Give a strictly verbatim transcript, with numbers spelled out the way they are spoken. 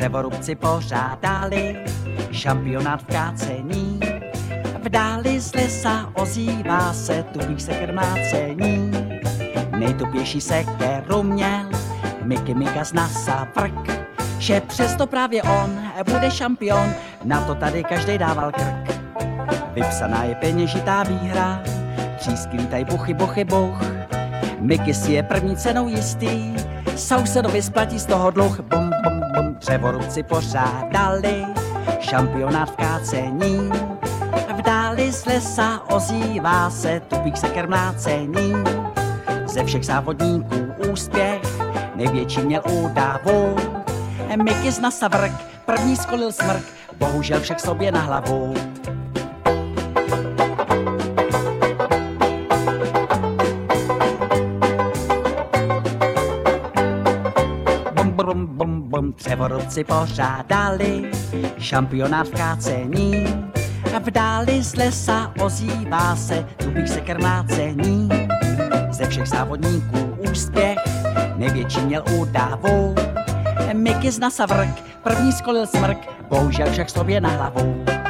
Dřevorubci pořádali šampionát v kácení. V dáli z lesa ozývá se tupých seker mlácení. Nejtupější sekeru měl Miky Mika z Nasa vrk, že přesto právě on bude šampion, na to tady každej dával krk. Vypsaná je peněžitá výhra, třísky lítají buchy, buchy, buch. Miky si je první cenou jistý, sousedovi splatí z toho dluh. Bum, bum, bum. Dřevorubci pořádali šampionát v kácení. V dáli z lesa ozývá se tupých seker mlácení. Ze všech závodníků úspěch největší měl údavu. Miky z Nasa vrk, první skolil smrk, bohužel však sobě na hlavu. Bum, bum, bum, bum. Dřevorubci pořádali šampionát v kácení. V dáli z lesa ozývá se tupých seker mlácení. Ze všech závodníků úspěch největší měl údavu. Miky z Nasa vrk, první skolil smrk, bohužel však sobě na hlavu.